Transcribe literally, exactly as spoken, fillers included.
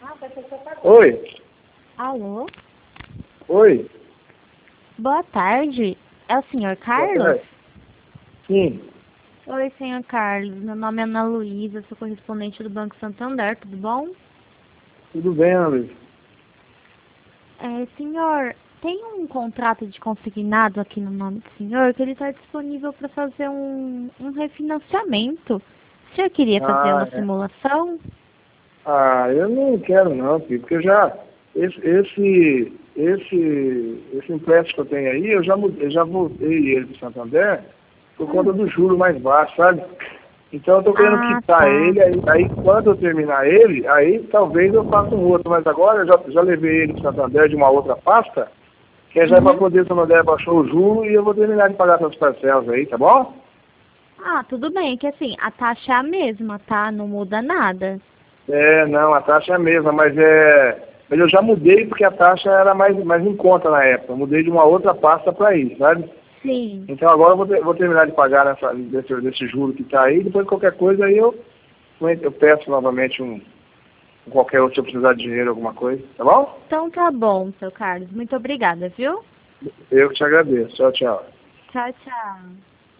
Oi. Alô? Oi. Boa tarde. É o senhor Boa Carlos? tarde. Sim. Oi, senhor Carlos. Meu nome é Ana Luísa, sou correspondente do Banco Santander, tudo bom? Tudo bem, Ana Luísa? É, senhor, tem um contrato de consignado aqui no nome do senhor que ele está disponível para fazer um, um refinanciamento. O senhor queria fazer Ah, uma é. simulação? Ah, eu não quero não, filho, porque eu já, esse, esse, esse, esse empréstimo que eu tenho aí, eu já, mudei, eu já voltei ele para Santander por conta Hum. do juro mais baixo, sabe? Então eu tô querendo Ah, quitar tá. ele, aí, aí quando eu terminar ele, aí talvez eu faça um outro, mas agora eu já, já levei ele para Santander de uma outra pasta, que é já para Uhum. poder o Santander baixou o juro e eu vou terminar de pagar essas parcelas aí, tá bom? Ah, tudo bem, que assim, a taxa é a mesma, tá? Não muda nada. É, não, a taxa é a mesma, mas é. Mas eu já mudei porque a taxa era mais, mais em conta na época. Eu mudei de uma outra pasta para isso, sabe? Sim. Então agora eu vou, ter, vou terminar de pagar nessa, desse, desse juro que está aí, depois qualquer coisa aí eu, eu peço novamente um qualquer outro se eu precisar de dinheiro, alguma coisa, tá bom? Então tá bom, seu Carlos. Muito obrigada, viu? Eu que te agradeço. Tchau, tchau. Tchau, tchau.